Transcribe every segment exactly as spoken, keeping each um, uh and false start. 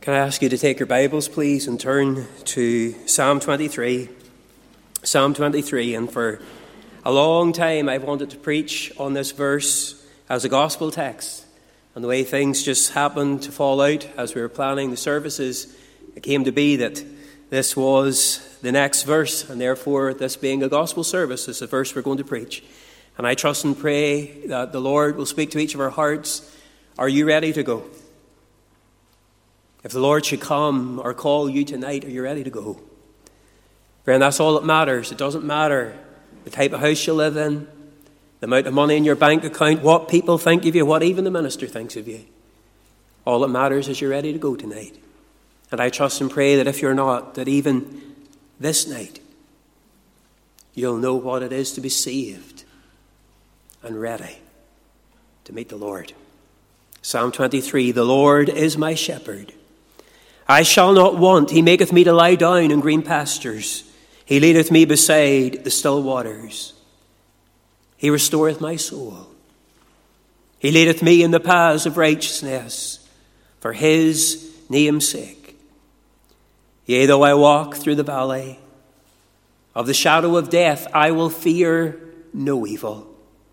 Can I ask you to take your Bibles, please, and turn to Psalm twenty-three. Psalm twenty-three, and for a long time I've wanted to preach on this verse as a gospel text. And the way things just happened to fall out as we were planning the services, it came to be that this was the next verse, and therefore this being a gospel service is the verse we're going to preach. And I trust and pray that the Lord will speak to each of our hearts. Are you ready to go? If the Lord should come or call you tonight, are you ready to go? Friend, that's all that matters. It doesn't matter the type of house you live in, the amount of money in your bank account, what people think of you, what even the minister thinks of you. All that matters is you're ready to go tonight. And I trust and pray that if you're not, that even this night, you'll know what it is to be saved and ready to meet the Lord. Psalm twenty-three, the Lord is my shepherd. I shall not want. He maketh me to lie down in green pastures. He leadeth me beside the still waters. He restoreth my soul. He leadeth me in the paths of righteousness for his name's sake. Yea, though I walk through the valley of the shadow of death, I will fear no evil,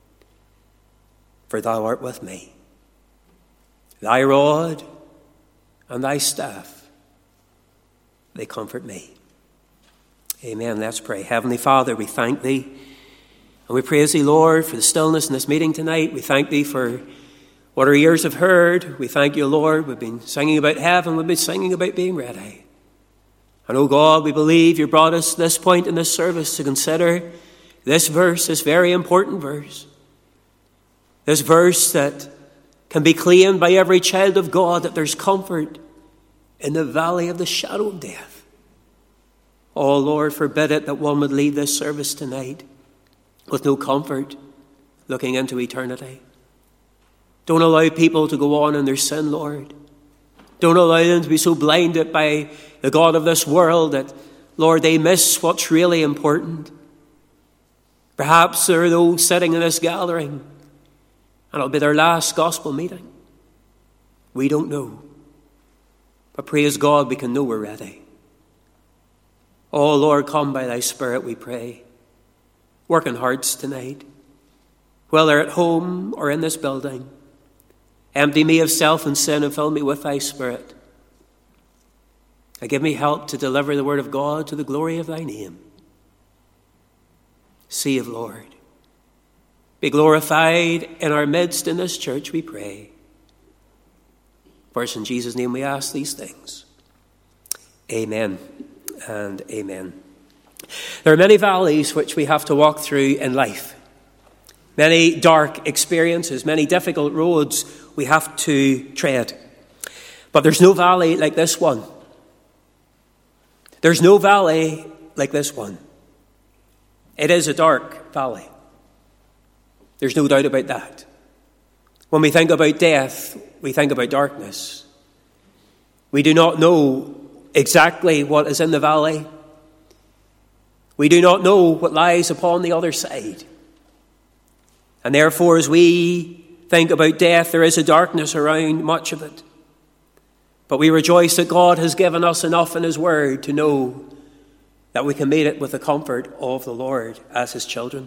for thou art with me. Thy rod and thy staff, they comfort me. Amen. Let's pray. Heavenly Father, we thank thee and we praise thee, Lord, for the stillness in this meeting tonight. We thank thee for what our ears have heard. We thank you, Lord. We've been singing about heaven. We've been singing about being ready. And oh God, we believe you brought us to this point in this service to consider this verse, this very important verse. This verse that can be claimed by every child of God, that there's comfort in the valley of the shadow of death. Oh Lord, forbid it that one would leave this service tonight with no comfort looking into eternity. Don't allow people to go on in their sin, Lord. Don't allow them to be so blinded by the God of this world that, Lord, they miss what's really important. Perhaps there are those sitting in this gathering and it'll be their last gospel meeting. We don't know. But praise God, we can know we're ready. Oh, Lord, come by thy Spirit, we pray. Work in hearts tonight, whether at home or in this building. Empty me of self and sin and fill me with thy Spirit. And give me help to deliver the word of God to the glory of thy name. Save, Lord. Be glorified in our midst in this church, we pray. For it's in Jesus' name we ask these things. Amen and amen. There are many valleys which we have to walk through in life. Many dark experiences, many difficult roads we have to tread. But there's no valley like this one. There's no valley like this one. It is a dark valley. There's no doubt about that. When we think about death, we think about darkness. We do not know exactly what is in the valley. We do not know what lies upon the other side. And therefore, as we think about death, there is a darkness around much of it. But we rejoice that God has given us enough in his word to know that we can meet it with the comfort of the Lord as his children.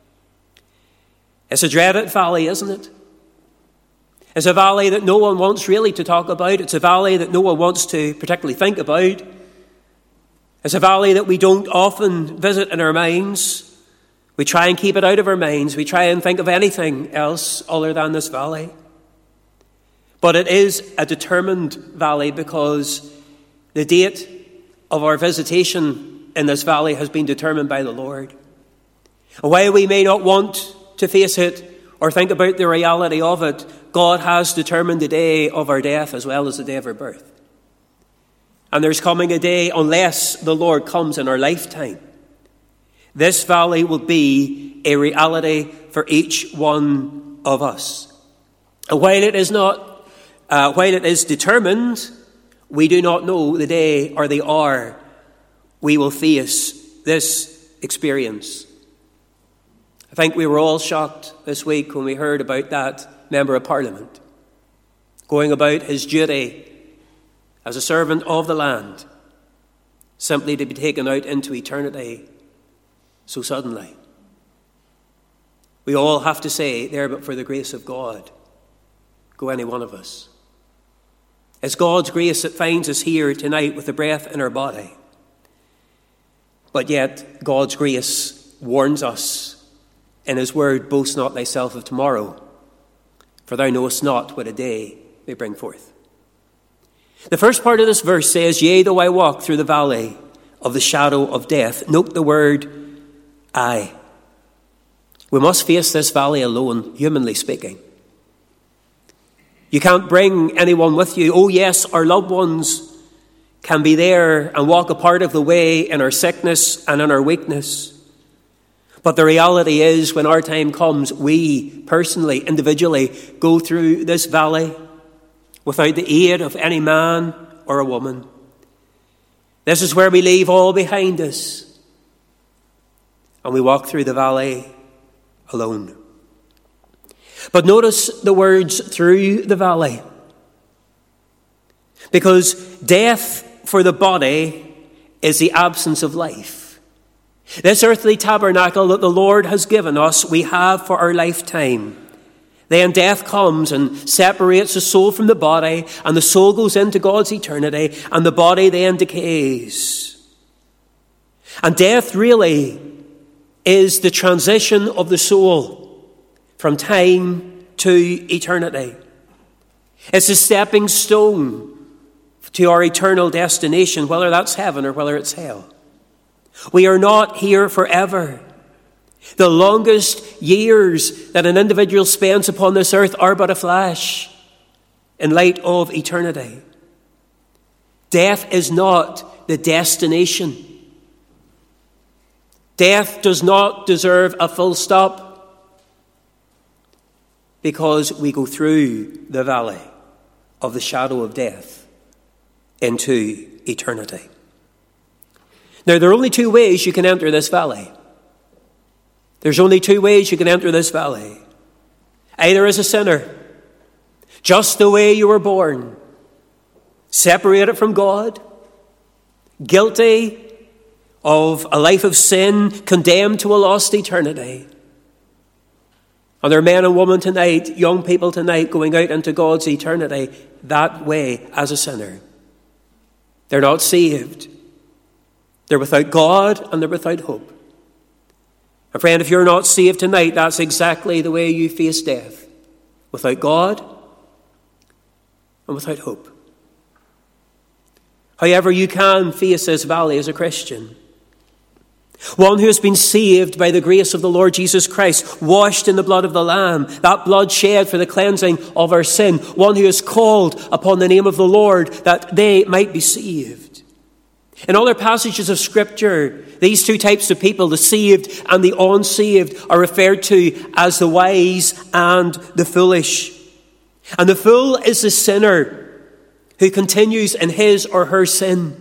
It's a dreaded valley, isn't it? It's a valley that no one wants really to talk about. It's a valley that no one wants to particularly think about. It's a valley that we don't often visit in our minds. We try and keep it out of our minds. We try and think of anything else other than this valley. But it is a determined valley because the date of our visitation in this valley has been determined by the Lord. And while we may not want to face it or think about the reality of it, God has determined the day of our death as well as the day of our birth. And there's coming a day, unless the Lord comes in our lifetime, this valley will be a reality for each one of us. And while it is not, uh, while it is determined, we do not know the day or the hour we will face this experience. I think we were all shocked this week when we heard about that Member of Parliament going about his duty as a servant of the land, simply to be taken out into eternity so suddenly. We all have to say, there but for the grace of God, go any one of us. It's God's grace that finds us here tonight with the breath in our body. But yet, God's grace warns us in his word, boast not thyself of tomorrow, for thou knowest not what a day may bring forth. The first part of this verse says, yea, though I walk through the valley of the shadow of death. Note the word, I. We must face this valley alone, humanly speaking. You can't bring anyone with you. Oh yes, our loved ones can be there and walk a part of the way in our sickness and in our weakness. But the reality is, when our time comes, we personally, individually, go through this valley without the aid of any man or a woman. This is where we leave all behind us, and we walk through the valley alone. But notice the words, through the valley. Because death for the body is the absence of life. This earthly tabernacle that the Lord has given us, we have for our lifetime. Then death comes and separates the soul from the body, and the soul goes into God's eternity, and the body then decays. And death really is the transition of the soul from time to eternity. It's a stepping stone to our eternal destination, whether that's heaven or whether it's hell. We are not here forever. The longest years that an individual spends upon this earth are but a flash in light of eternity. Death is not the destination. Death does not deserve a full stop, because we go through the valley of the shadow of death into eternity. Now, there are only two ways you can enter this valley. There's only two ways you can enter this valley. Either as a sinner, just the way you were born, separated from God, guilty of a life of sin, condemned to a lost eternity. And there are men and women tonight, young people tonight, going out into God's eternity that way as a sinner. They're not saved. They're without God and they're without hope. And friend, if you're not saved tonight, that's exactly the way you face death. Without God and without hope. However, you can face this valley as a Christian. One who has been saved by the grace of the Lord Jesus Christ, washed in the blood of the Lamb, that blood shed for the cleansing of our sin. One who is called upon the name of the Lord that they might be saved. In other passages of Scripture, these two types of people, the saved and the unsaved, are referred to as the wise and the foolish. And the fool is the sinner who continues in his or her sin.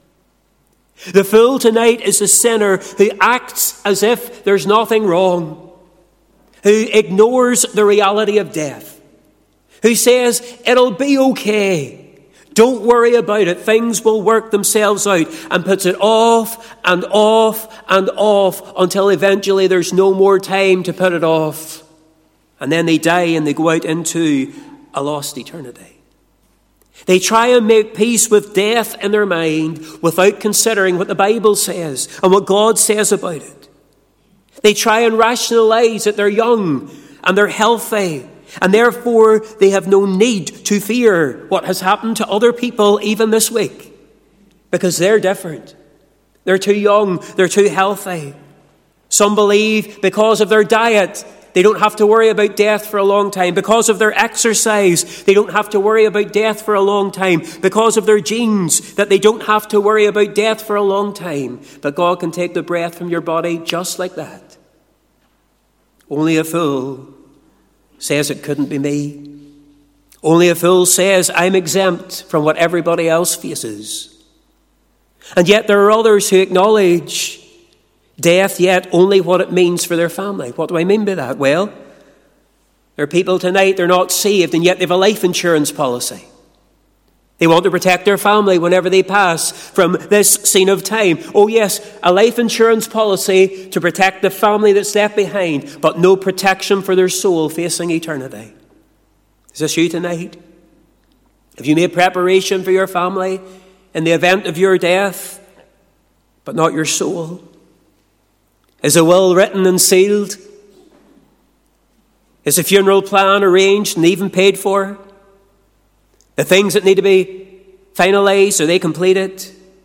The fool tonight is the sinner who acts as if there's nothing wrong, who ignores the reality of death, who says, it'll be okay. Don't worry about it. Things will work themselves out, and puts it off and off and off until eventually there's no more time to put it off. And then they die and they go out into a lost eternity. They try and make peace with death in their mind without considering what the Bible says and what God says about it. They try and rationalize that they're young and they're healthy, and therefore they have no need to fear what has happened to other people even this week, because they're different. They're too young, they're too healthy. Some believe because of their diet, they don't have to worry about death for a long time. Because of their exercise, they don't have to worry about death for a long time. Because of their genes, that they don't have to worry about death for a long time. But God can take the breath from your body just like that. Only a fool says it couldn't be me. Only a fool says I'm exempt from what everybody else faces. And yet there are others who acknowledge death, yet only what it means for their family. What do I mean by that? Well, there are people tonight, they're not saved, and yet they have a life insurance policy. They want to protect their family whenever they pass from this scene of time. Oh yes, a life insurance policy to protect the family that's left behind, but no protection for their soul facing eternity. Is this you tonight? Have you made preparation for your family in the event of your death, but not your soul? Is a will written and sealed? Is a funeral plan arranged and even paid for? The things that need to be finalized, are they completed?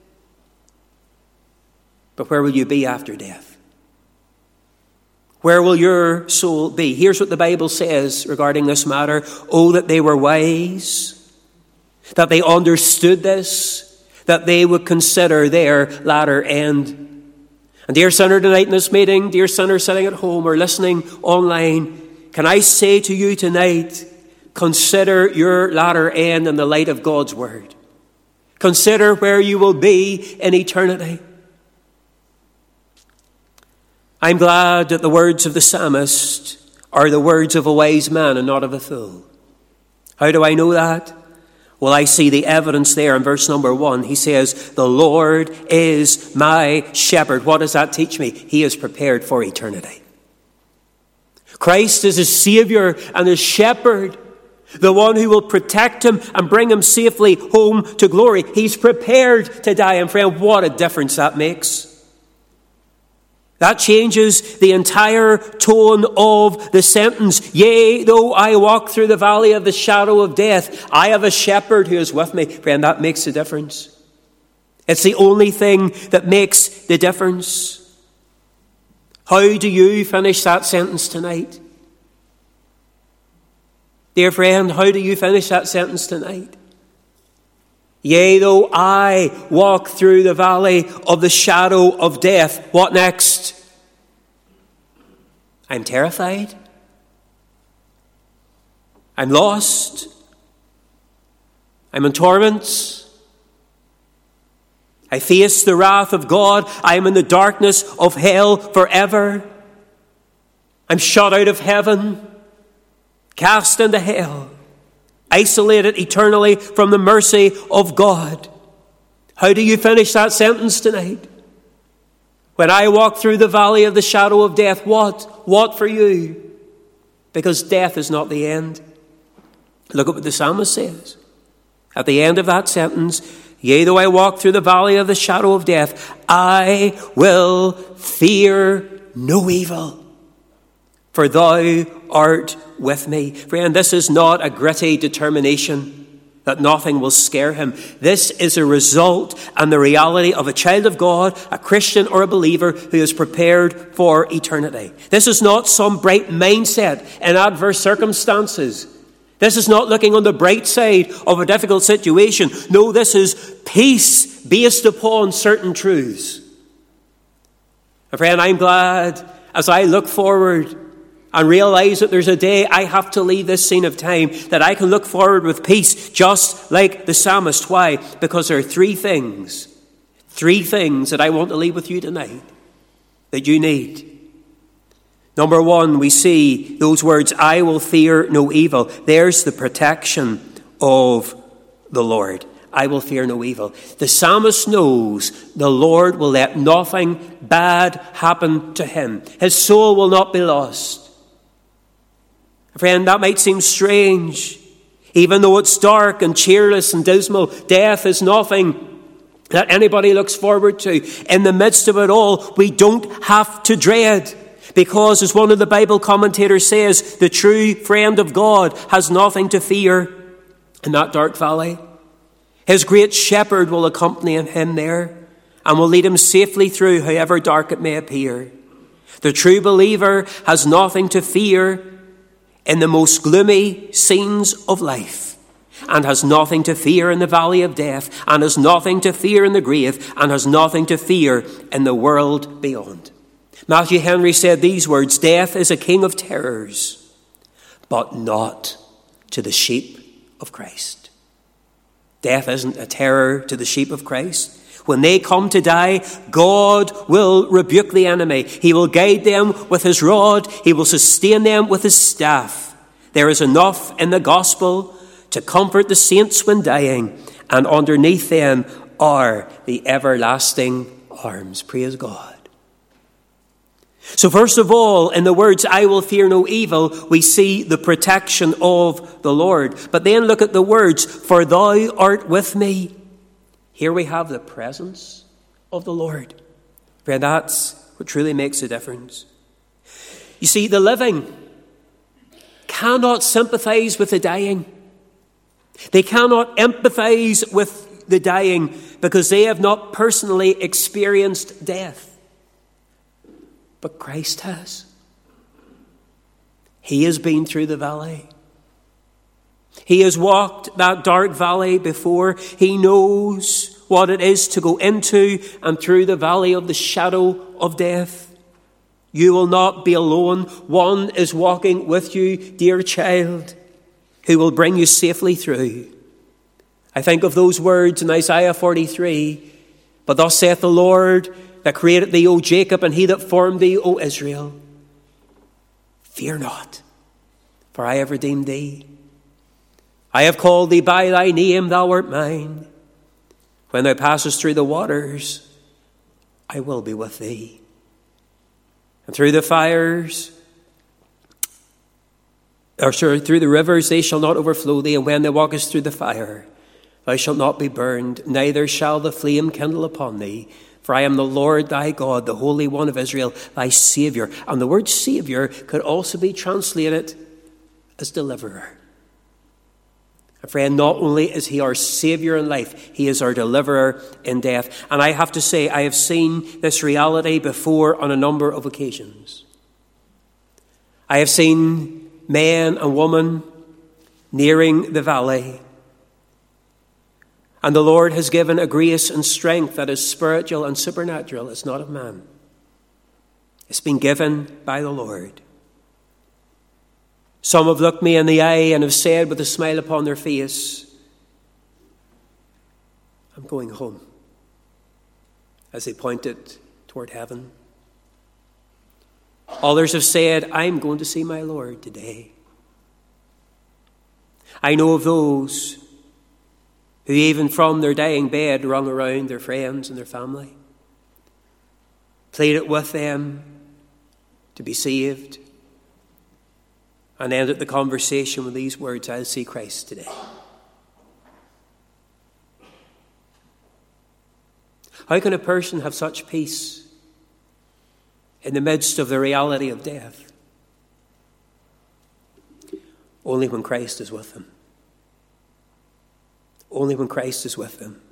But where will you be after death? Where will your soul be? Here's what the Bible says regarding this matter. Oh, that they were wise, that they understood this, that they would consider their latter end. And dear sinner tonight in this meeting, dear sinner sitting at home or listening online, can I say to you tonight, consider your latter end in the light of God's word. Consider where you will be in eternity. I'm glad that the words of the psalmist are the words of a wise man and not of a fool. How do I know that? Well, I see the evidence there in verse number one. He says, the Lord is my shepherd. What does that teach me? He is prepared for eternity. Christ is his Savior and his shepherd, the one who will protect him and bring him safely home to glory. He's prepared to die. And friend, what a difference that makes. That changes the entire tone of the sentence. Yea, though I walk through the valley of the shadow of death, I have a shepherd who is with me. Friend, that makes a difference. It's the only thing that makes the difference. How do you finish that sentence tonight? Dear friend, how do you finish that sentence tonight? Yea, though I walk through the valley of the shadow of death. What next? I'm terrified. I'm lost. I'm in torments. I face the wrath of God. I am in the darkness of hell forever. I'm shut out of heaven, cast into hell, isolated eternally from the mercy of God. How do you finish that sentence tonight? When I walk through the valley of the shadow of death, what? What for you? Because death is not the end. Look at what the psalmist says. At the end of that sentence, yea, though I walk through the valley of the shadow of death, I will fear no evil, for thou art with me. Friend, this is not a gritty determination that nothing will scare him. This is a result and the reality of a child of God, a Christian or a believer who is prepared for eternity. This is not some bright mindset in adverse circumstances. This is not looking on the bright side of a difficult situation. No, this is peace based upon certain truths. And friend, I'm glad as I look forward and realize that there's a day I have to leave this scene of time, that I can look forward with peace, just like the psalmist. Why? Because there are three things, three things that I want to leave with you tonight that you need. Number one, we see those words, I will fear no evil. There's the protection of the Lord. I will fear no evil. The psalmist knows the Lord will let nothing bad happen to him. His soul will not be lost. Friend, that might seem strange. Even though it's dark and cheerless and dismal, death is nothing that anybody looks forward to. In the midst of it all, we don't have to dread. Because, as one of the Bible commentators says, the true friend of God has nothing to fear in that dark valley. His great shepherd will accompany him there and will lead him safely through however dark it may appear. The true believer has nothing to fear in the most gloomy scenes of life, and has nothing to fear in the valley of death, and has nothing to fear in the grave, and has nothing to fear in the world beyond. Matthew Henry said these words, death is a king of terrors, but not to the sheep of Christ. Death isn't a terror to the sheep of Christ. When they come to die, God will rebuke the enemy. He will guide them with his rod. He will sustain them with his staff. There is enough in the gospel to comfort the saints when dying and underneath them are the everlasting arms. Praise God. So first of all, in the words, I will fear no evil, we see the protection of the Lord. But then look at the words, for thou art with me. Here we have the presence of the Lord. Friend, that's what truly makes a difference. You see, the living cannot sympathize with the dying. They cannot empathize with the dying because they have not personally experienced death. But Christ has. He has been through the valley. He has walked that dark valley before. He knows what it is to go into and through the valley of the shadow of death. You will not be alone. One is walking with you, dear child, who will bring you safely through. I think of those words in Isaiah forty-three. But thus saith the Lord, that created thee, O Jacob, and he that formed thee, O Israel. Fear not, for I have redeemed thee. I have called thee by thy name, thou art mine. When thou passest through the waters, I will be with thee. And through the fires, or sure, through the rivers, they shall not overflow thee. And when thou walkest through the fire, thou shalt not be burned, neither shall the flame kindle upon thee. For I am the Lord thy God, the Holy One of Israel, thy Saviour. And the word Saviour could also be translated as deliverer. And friend, not only is he our Saviour in life, he is our deliverer in death. And I have to say, I have seen this reality before on a number of occasions. I have seen men and women nearing the valley. And the Lord has given a grace and strength that is spiritual and supernatural. It's not of man. It's been given by the Lord. Some have looked me in the eye and have said with a smile upon their face, I'm going home, as they pointed toward heaven. Others have said, I'm going to see my Lord today. I know of those who even from their dying bed rung around their friends and their family, pleaded with them to be saved, and ended the conversation with these words, I'll see Christ today. How can a person have such peace in the midst of the reality of death? Only when Christ is with them. Only when Christ is with them.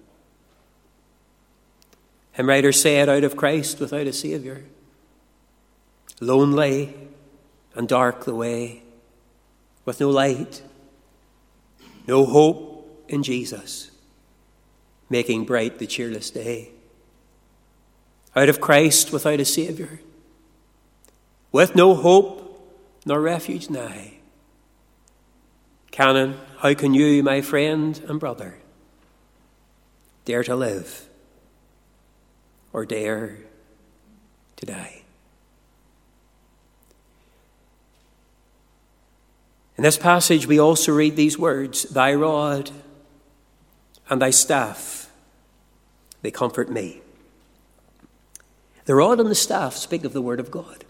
Hymn writer said, out of Christ without a Saviour, lonely and dark the way, with no light, no hope in Jesus, making bright the cheerless day. Out of Christ without a Saviour, with no hope nor refuge nigh. Canon, how can you, my friend and brother, dare to live or dare to die? In this passage, we also read these words, thy rod and thy staff, they comfort me. The rod and the staff speak of the word of God.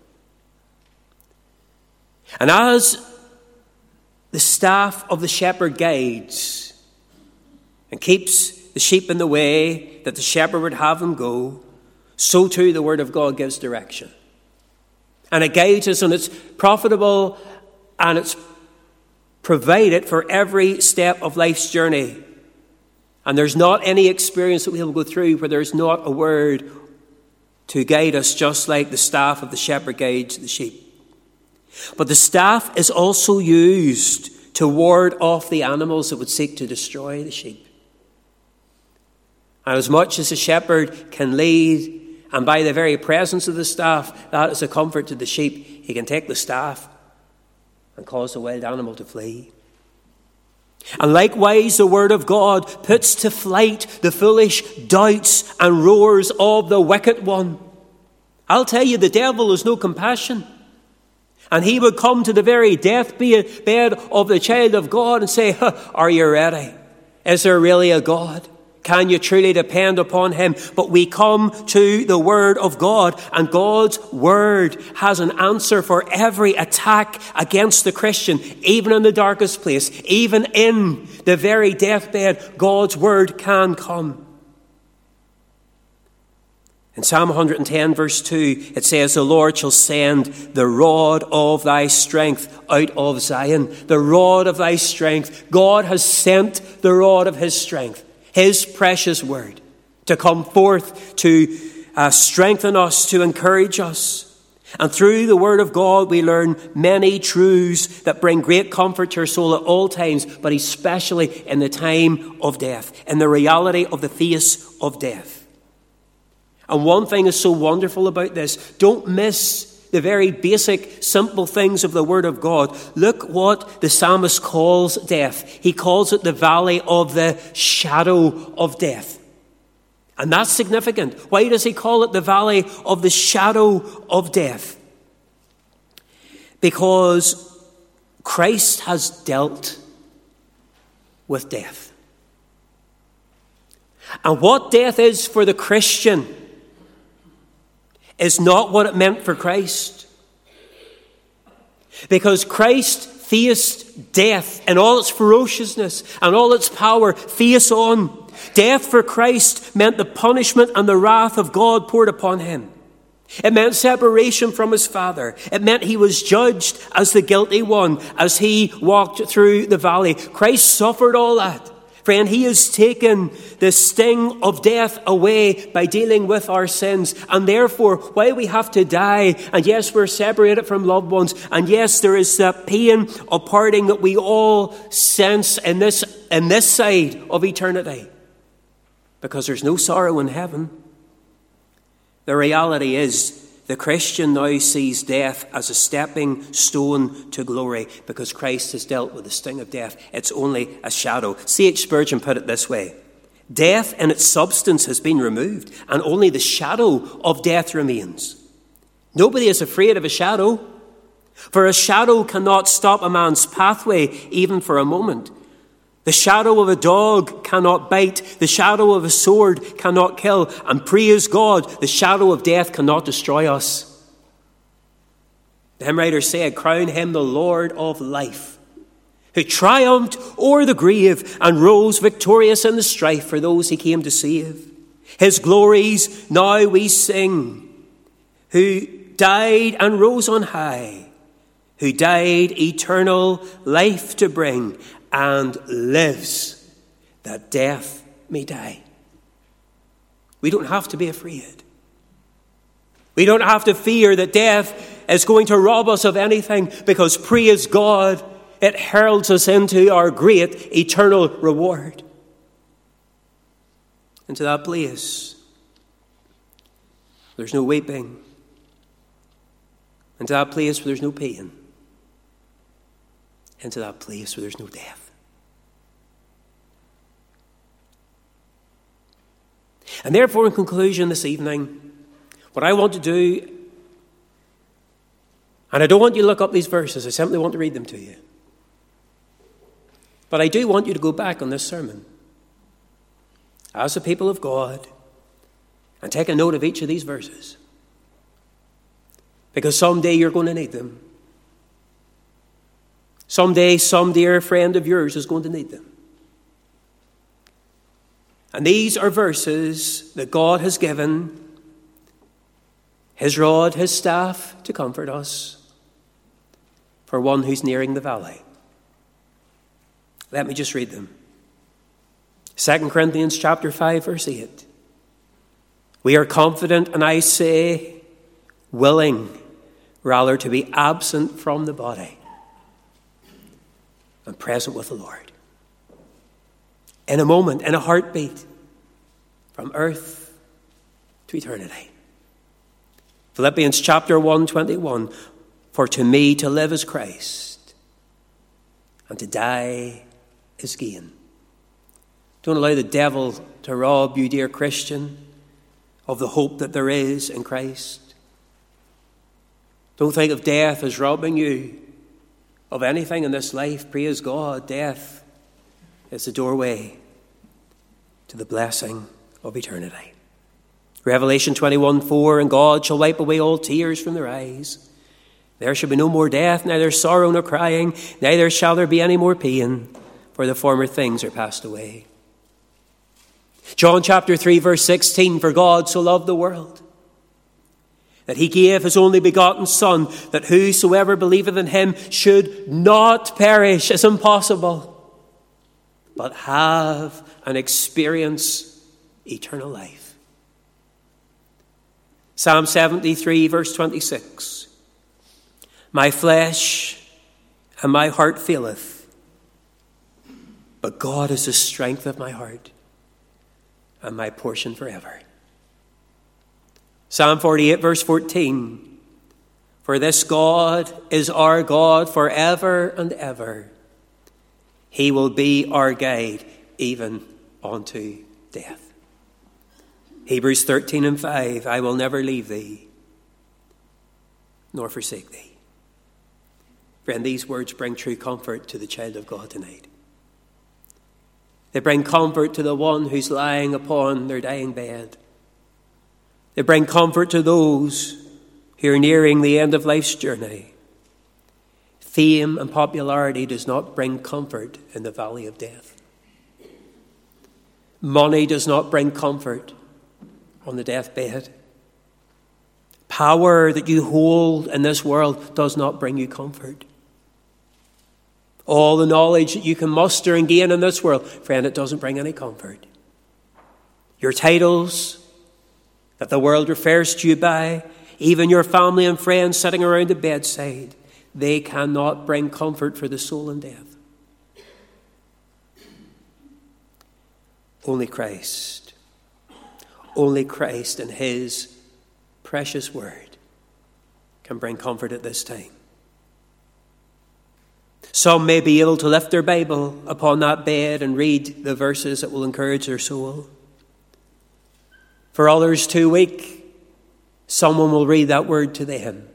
And as the staff of the shepherd guides and keeps the sheep in the way that the shepherd would have them go, so too the word of God gives direction. And it guides us, and it's profitable and it's provided for every step of life's journey. And there's not any experience that we will go through where there's not a word to guide us, just like the staff of the shepherd guides the sheep. But the staff is also used to ward off the animals that would seek to destroy the sheep. And as much as the shepherd can lead, and by the very presence of the staff, that is a comfort to the sheep, he can take the staff and cause the wild animal to flee. And likewise, the word of God puts to flight the foolish doubts and roars of the wicked one. I'll tell you, the devil has no compassion. And he would come to the very deathbed of the child of God and say, huh, are you ready? Is there really a God? Can you truly depend upon him? But we come to the Word of God, and God's Word has an answer for every attack against the Christian, even in the darkest place, even in the very deathbed. God's Word can come. In Psalm one ten, verse two, it says, the Lord shall send the rod of thy strength out of Zion. The rod of thy strength. God has sent the rod of his strength, his precious word, to come forth to uh, strengthen us, to encourage us. And through the word of God, we learn many truths that bring great comfort to our soul at all times, but especially in the time of death, in the reality of the face of death. And one thing is so wonderful about this. Don't miss the very basic, simple things of the Word of God. Look what the psalmist calls death. He calls it the valley of the shadow of death. And that's significant. Why does he call it the valley of the shadow of death? Because Christ has dealt with death. And what death is for the Christian is not what it meant for Christ. Because Christ faced death in all its ferociousness and all its power face on. Death for Christ meant the punishment and the wrath of God poured upon him. It meant separation from his Father. It meant he was judged as the guilty one as he walked through the valley. Christ suffered all that. Friend, he has taken the sting of death away by dealing with our sins. And therefore, while we have to die, and yes, we're separated from loved ones, and yes, there is that pain of parting that we all sense in this, in this side of eternity, because there's no sorrow in heaven. The reality is, the Christian now sees death as a stepping stone to glory, because Christ has dealt with the sting of death. It's only a shadow. C H Spurgeon put it this way: death in its substance has been removed, and only the shadow of death remains. Nobody is afraid of a shadow, for a shadow cannot stop a man's pathway even for a moment. The shadow of a dog cannot bite. The shadow of a sword cannot kill. And praise God, the shadow of death cannot destroy us. The hymn writer said, crown him the Lord of life, who triumphed o'er the grave and rose victorious in the strife for those he came to save. His glories now we sing, who died and rose on high, who died eternal life to bring, and lives that death may die. We don't have to be afraid. We don't have to fear that death is going to rob us of anything, because praise God, it heralds us into our great eternal reward. Into that place, there's no weeping. Into that place where there's no pain. Into that place where there's no death. And therefore, in conclusion this evening, what I want to do, and I don't want you to look up these verses, I simply want to read them to you. But I do want you to go back on this sermon as the people of God and take a note of each of these verses. Because someday you're going to need them. Someday some dear friend of yours is going to need them. And these are verses that God has given his rod, his staff, to comfort us for one who's nearing the valley. Let me just read them. Second Corinthians chapter five, verse eight. We are confident, and I say willing, rather to be absent from the body and present with the Lord. In a moment, in a heartbeat, from earth to eternity. Philippians chapter one, twenty-one. For to me to live is Christ, and to die is gain. Don't allow the devil to rob you, dear Christian, of the hope that there is in Christ. Don't think of death as robbing you of anything in this life. Praise God, death is the doorway to the blessing of eternity. Revelation twenty-one four, and God shall wipe away all tears from their eyes. There shall be no more death, neither sorrow nor crying, neither shall there be any more pain, for the former things are passed away. John chapter three verse sixteen, for God so loved the world, that he gave his only begotten Son, that whosoever believeth in him should not perish, is impossible, but have and experience eternal life. Psalm seventy-three verse twenty-six, my flesh and my heart faileth, but God is the strength of my heart and my portion forever. Psalm forty-eight verse fourteen, for this God is our God forever and ever. He will be our guide even unto death. Hebrews thirteen and five, I will never leave thee nor forsake thee. Friend, these words bring true comfort to the child of God tonight. They bring comfort to the one who's lying upon their dying bed. They bring comfort to those who are nearing the end of life's journey. Fame and popularity does not bring comfort in the valley of death. Money does not bring comfort on the deathbed. Power that you hold in this world does not bring you comfort. All the knowledge that you can muster and gain in this world, friend, it doesn't bring any comfort. Your titles that the world refers to you by, even your family and friends sitting around the bedside, they cannot bring comfort for the soul in death. Only Christ, only Christ and his precious word can bring comfort at this time. Some may be able to lift their Bible upon that bed and read the verses that will encourage their soul. For others too weak, someone will read that word to them.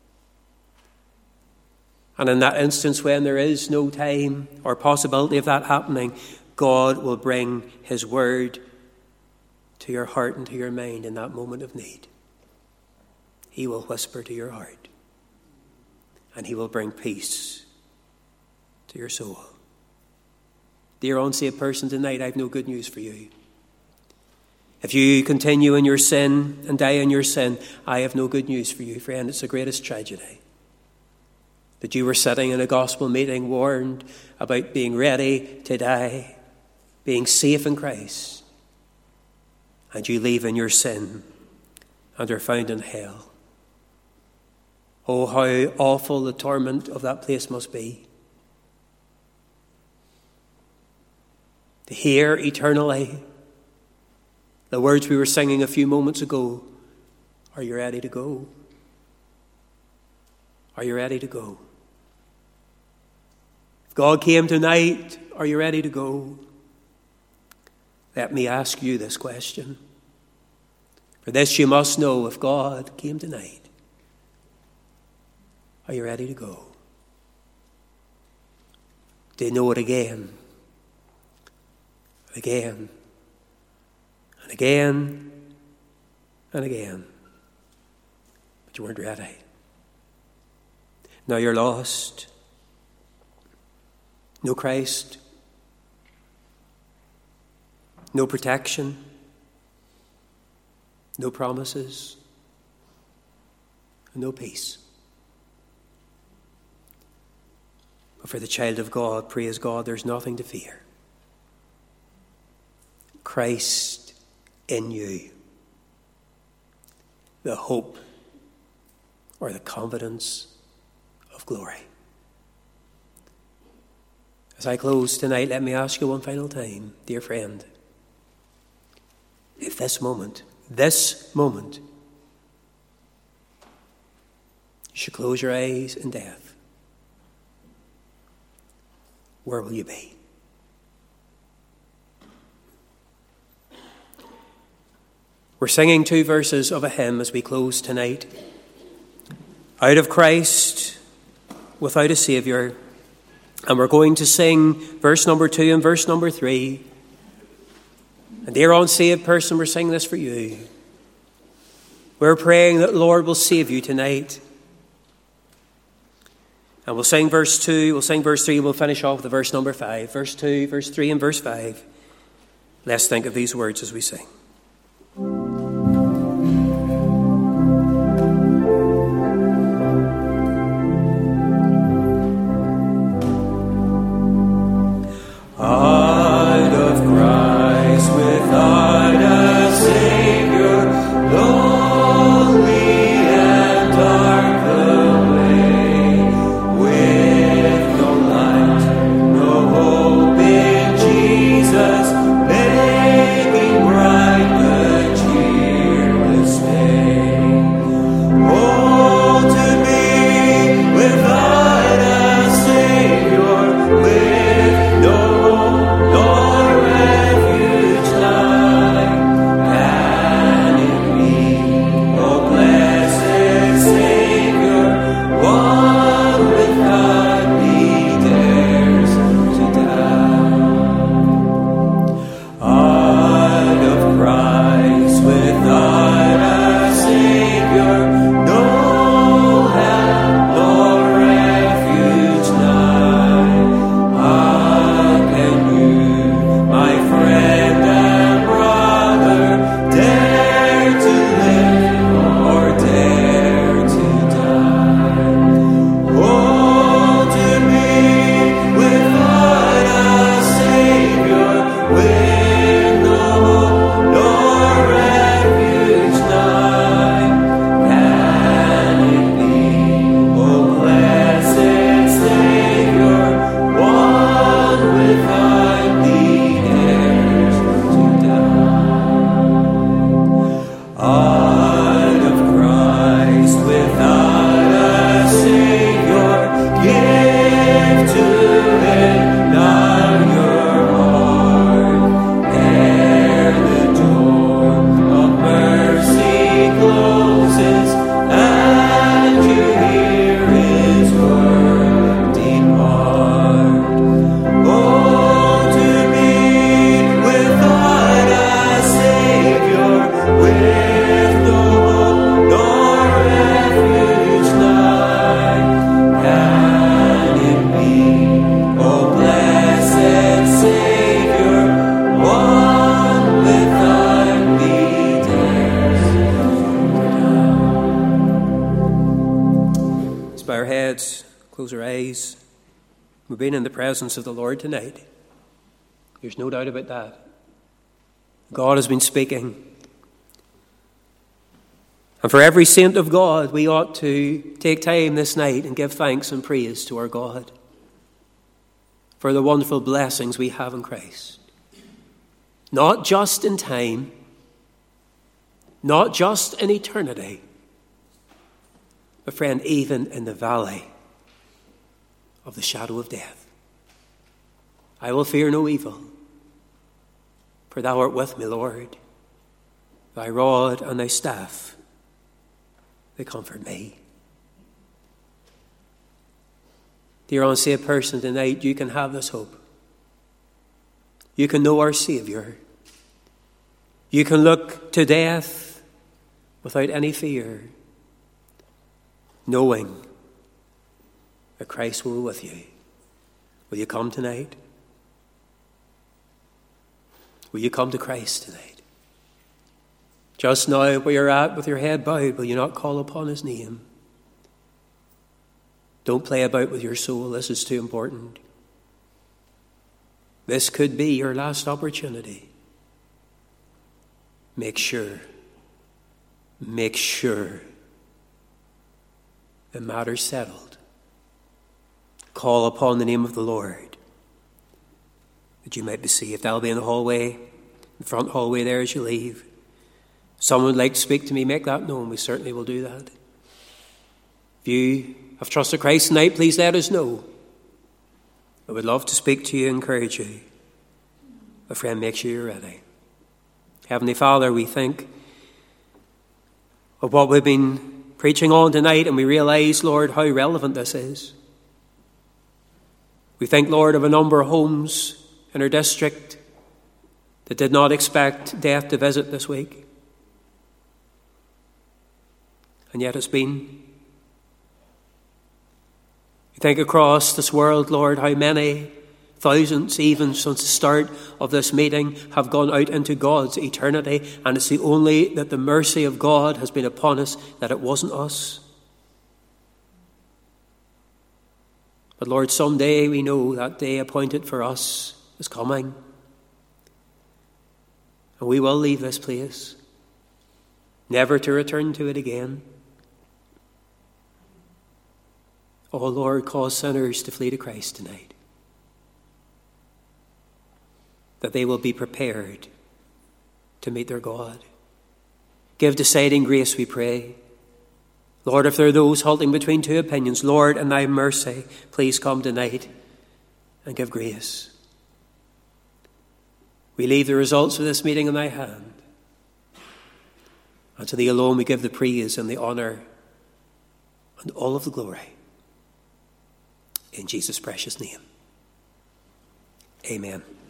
And in that instance, when there is no time or possibility of that happening, God will bring his word to your heart and to your mind in that moment of need. He will whisper to your heart, and he will bring peace to your soul. Dear unsaved person, tonight I have no good news for you. If you continue in your sin and die in your sin, I have no good news for you, friend. It's the greatest tragedy that you were sitting in a gospel meeting warned about being ready to die, being safe in Christ, and you leave in your sin and are found in hell. Oh, how awful the torment of that place must be. To hear eternally the words we were singing a few moments ago, are you ready to go? Are you ready to go? If God came tonight, are you ready to go? Let me ask you this question. For this you must know, if God came tonight, are you ready to go? Do you know it again? Again, and again, and again. But you weren't ready. Now you're lost. No Christ. No protection. No promises. And no peace. But for the child of God, praise God, there's nothing to fear. Christ in you, the hope or the confidence of glory. As I close tonight, let me ask you one final time, dear friend, if this moment, this moment, you should close your eyes in death, where will you be? We're singing two verses of a hymn as we close tonight. Out of Christ, without a Saviour. And we're going to sing verse number two and verse number three. And dear unsaved person, we're singing this for you. We're praying that the Lord will save you tonight. And we'll sing verse two, we'll sing verse three, and we'll finish off with verse number five. Verse two, verse three, and verse five. Let's think of these words as we sing. Heart of Christ, without a Savior, lonely and dark the way, with no light, no hope in Jesus, making bright the cheerless day. Oh, to be without a Savior, with no Close our eyes. We've been in the presence of the Lord tonight. There's no doubt about that. God has been speaking. And for every saint of God, we ought to take time this night and give thanks and praise to our God for the wonderful blessings we have in Christ. Not just in time, not just in eternity, but friend, even in the valley of the shadow of death. I will fear no evil, for thou art with me, Lord. Thy rod and thy staff, they comfort me. Dear unsaved person, tonight you can have this hope. You can know our Savior. You can look to death without any fear, knowing that Christ will be with you. Will you come tonight? Will you come to Christ tonight? Just now, where you're at with your head bowed, will you not call upon his name? Don't play about with your soul. This is too important. This could be your last opportunity. Make sure, make sure the matter's settled. Call upon the name of the Lord that you might be saved. I'll be in the hallway, the front hallway there as you leave. If someone would like to speak to me, make that known. We certainly will do that. If you have trusted Christ tonight, please let us know. I would love to speak to you, encourage you. But friend, make sure you're ready. Heavenly Father, we think of what we've been preaching on tonight, and we realize, Lord, how relevant this is. We think, Lord, of a number of homes in our district that did not expect death to visit this week. And yet it's been. You think across this world, Lord, how many thousands, even since the start of this meeting, have gone out into God's eternity, and it's the only that the mercy of God has been upon us, that it wasn't us. But Lord, someday we know that day appointed for us is coming. And we will leave this place, never to return to it again. Oh Lord, cause sinners to flee to Christ tonight, that they will be prepared to meet their God. Give deciding grace, we pray. Lord, if there are those halting between two opinions, Lord, in thy mercy, please come tonight and give grace. We leave the results of this meeting in thy hand. And to thee alone we give the praise and the honour and all of the glory. In Jesus' precious name. Amen.